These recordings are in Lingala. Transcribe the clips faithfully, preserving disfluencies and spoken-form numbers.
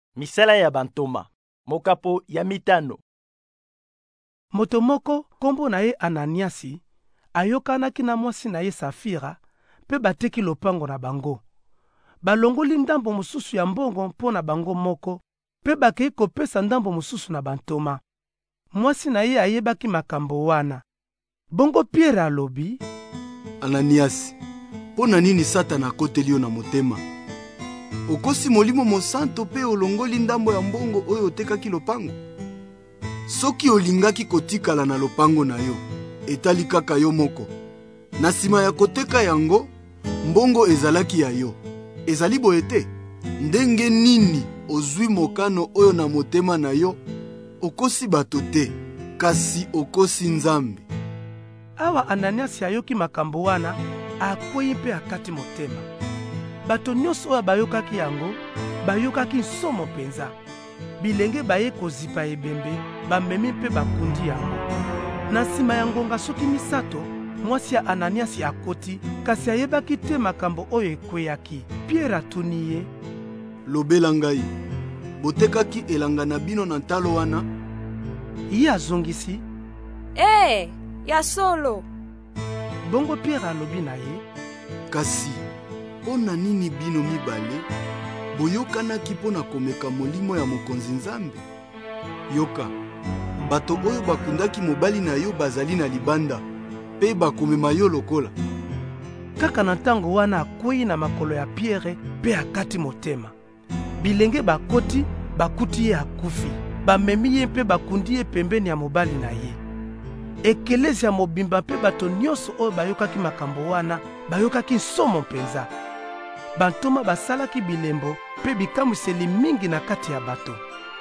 Misala ya bantoma, mokapo ya mitano. Moto moko kombo na ye Ananiasi ayokanaki na mwasi na ye Safira pe bateki lopango na bango. Balongoli ndambo mosusu ya mbongo mpo na bango moko pe bakei kopesa ndambo mosusu na bantoma. Mwasi na ye ayebaki makambo wana. Bongo Pierre alobi: Ananiasi, po na nini Satana akoteli yo na motema? Okosi molimo mosanto pe olongoli ndambo ya mbongo oyo otekaki lopango? Soki olingaki kotikala na lopango na yo, etali kaka yo moko. Na sima ya koteka yango, mbongo ezalaki ya yo. Ezali boye te. Ndenge nini ozwi mokano oyo na motema na yo? Okosi bato te, kasi okosi Nzambe. Awa Ananiasi ayoki makambo wana, akwei pe akati motema. Bato nyonso oyo bayokaki yango, bayokaki nsomo penza. Bilenge baye kozipa ebembe, bamemi pe bakundi yango. Na nsima ya ngonga soki misato, mwasi ya Ananiasi akoti, kasi ayebaki te makambo oyo ekweyaki. Pierre atuni ye: Lobela ngai, botekaki elanga na bino na ntalo wana? Ye azongisi: Eh, ya solo. Bongo Pierre alobi na ye: Kasi, pona nini bino mibale boyokanaki pona komeka molimo ya mokonzi Nzambe? Yoka, bato oyo bakundaki mobali na yo bazali na libanda, pe bakomema yo lokola. Kaka na ntango wana akwei na makolo ya Pierre pe akati motema. Bilenge bakoti bakuti ye akufi, bamemi ye pe bakundi ye pembeni ya mobali na ye. Ekelezi ya mobimba pe bato nyonso oyo bayokaki makambo wana bayokaki nsomo mpenza. Bantoma basalaki bilembo pe bikamwiseli mingi na kati ya bato.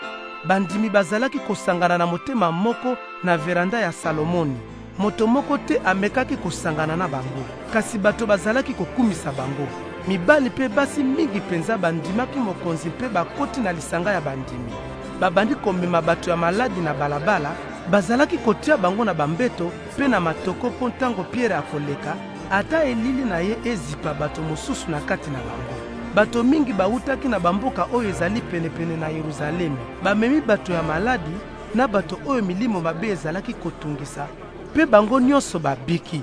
Bandimi bazalaki kosangana na motema moko na veranda ya Salomoni. Moto moko te amekaki kosangana na bango, kasi bato bazalaki kokumisa bango. Mibali pe basi mingi penza bandimaki mokonzi pe bakoti na lisanga ya bandimi. Babandi komema bato ya maladi na balabala, bazalaki kotia bango na bambeto pe na matoko po ntango Pierre akoleka, ata elili na ye ezipa bato mosusu na kati na bango. Bato mingi bautaki na bamboka oyo ezali penepene na Yerusalemi. Bamemi bato ya maladi na bato oyo milimo mabe ezalaki kotungisa, pe bango nyonso babiki.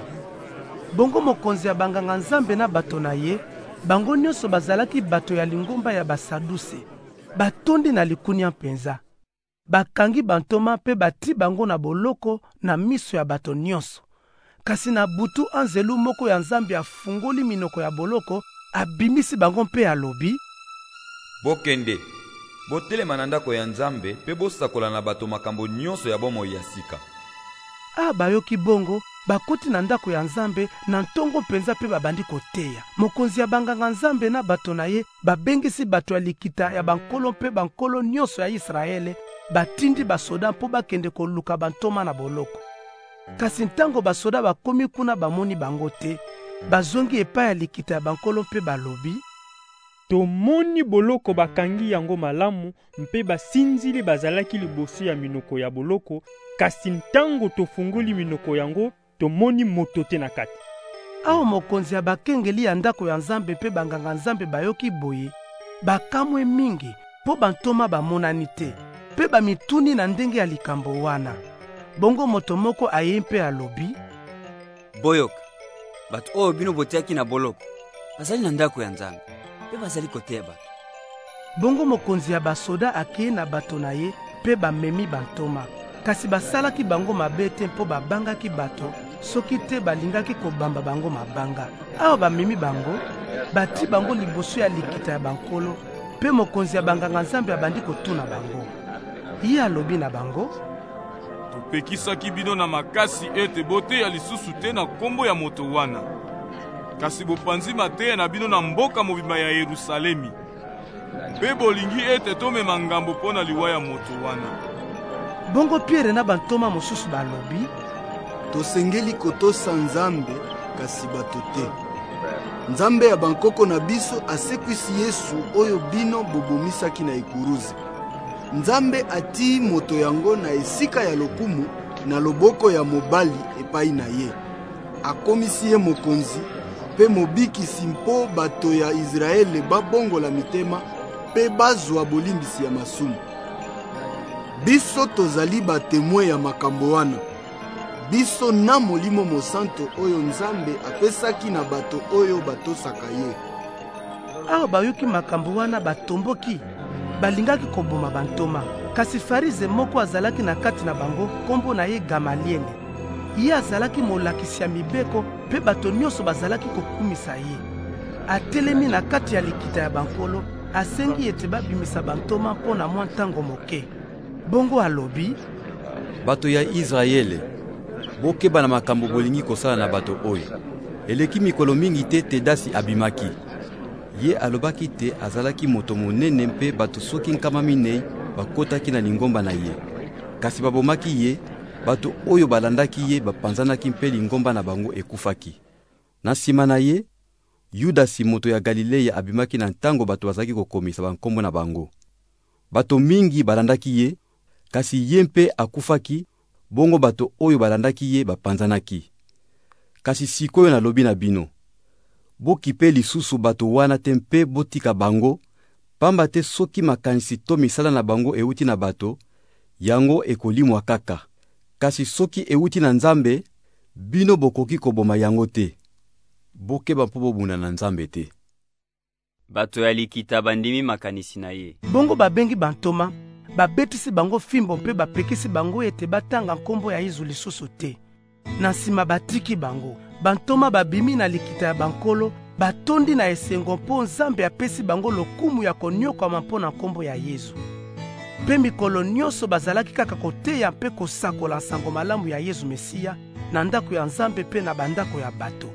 Bongo mokonzi ya banganga Nzambe na bato na ye, bango nyonso bazalaki bato ya lingomba ya basaduse. Batondi na likunia mpenza. Bakangi bantoma pe bati bango na boloko na miso ya bato nyonso. Kasi na butu anzelu moko ya Nzambe afungoli minoko ya boloko, abimisi bango mpe alobi: Bokende, botelema na ndako ya Nzambe pe bosakola na bato makambo nyonso ya bomoi ya sika. Ah, bayoki bongo, bakoti na ndako ya Nzambe na ntongo mpenza pe babandi koteya. Mokonzi ya banganga Nzambe na bato na ye babengisi bato ya likita ya bankolo mpe bankolo nyonso ya Israele, batindi basoda mpo bakende koluka bantoma na boloko. Kasi ntango basoda bakomi kuna bamoni bango te, bazongi epai ya likita ya bankolo mpe balobi: Tomoni boloko bakangi yango malamu mpe basinzili bazalaki liboso ya minoko ya boloko, kasi ntango tofungoli minoko yango tomoni moto te na kati. Awa mokonzi ya bakengeli ya ndako ya Nzambe mpe banganga Nzambe bayoki boye, bakamwe mingi mpo bantoma bamonani te, pe bamituni na ndenge ya likambo wana. Bongo moto moko aye mpe alobi: Boyoka, bato oyo bino botiaki na boloko bazali na ndako ya Nzambe pe bazali koteya bato. Bongo mokonzi ya basoda akei na bato na ye pe bamemi bantoma, kasi basalaki bango mabe te mpo babangaki bato, soki te balingaki kobamba bango mabanga. Awa bamemi bango, bati bango liboso ya likita ya bankolo, pe mokonzi ya banganga Nzambe abandi kotuna bango. Ye alobi na bango: Topekisaki bino na makasi ete boteya lisusu te na kombo ya moto wana. Kasi bopanzi mateya na bino na mboka mobimba ya Yerusalemi. Pe bolingi ete tomema ngambo mpo na liwa ya moto wana. Bongo Pierre na bantoma mosusu balobi: Tosengeli kotosa Nzambe, kasi bato te. Nzambe ya bankoko na biso asekwisi Yesu oyo bino bobomisaki na ekuruzi. Nzambe ati moto yango na esika ya lokumu na loboko ya mobali epai na ye. Akomisi ye mokonzi pe mobikisi mpo bato ya Israele babongola mitema mpe bazwa bolimbisi ya masumu. Biso tozali batemwe ya makambo wana. Biso na Molimo Mosanto oyo Nzambe apesaki na bato oyo batosaka ye. Awa bayoki makambo wana batomboki, balingaki koboma bantoma. Kasi Farize moko azalaki na kati na bango, kombo na ye Gamaliele. Ye azalaki molakisi ya mibeko, pe bato nyonso bazalaki kokumisa ye. Atelemi na kati ya likita ya bankolo, asengi ete babimisa bantoma mpo na mwa ntango moke. Bongo alobi, bato ya Israele, bokeba na makambo bolingi kosala na bato oyo. Eleki mikolo mingi te Tedasi abimaki. Ye alobaki te azalaki moto monene mpe bato soki nkama minei bakotaki na lingomba na ye. Kasi babomaki ye, bato oyo balandaki ye bapanzanaki mpe lingomba na bango ekufaki. Na nsima na ye, Yudasi moto ya Galileya abimaki na ntango bato bazalaki kokomisa bankombo na bango. Bato mingi balandaki ye, kasi ye mpe akufaki, bongo bato oyo balandaki ye bapanzanaki. Kasi sikoyo nalobi na bino, bokipe lisusu bato wana te mpe botika bango, pamba te soki makanisi to misala na bango euti na bato, yango ekolimwa kaka. Kasi soki euti na Nzambe, bino bokoki koboma yango te. Bokeba mpo bobunda na Nzambe te. Bato ya likita bandimi makanisi na ye. Bongo babengi bantoma, babetisi bango fimbo mpe bapekisi bango ete batanga nkombo ya Yesu lisusu te. Na nsima batiki bango, bantoma babimi na likita ya bankolo, batondi na esengo mpo Nzambe apesi bango lokumu ya konyokama mpo na nkombo ya Yesu. Mpe mikolo nyonso bazalaki kaka koteya mpe kosakola nsango malamu ya Yesu Mesia na ndako ya Nzambe mpe na bandako ya bato.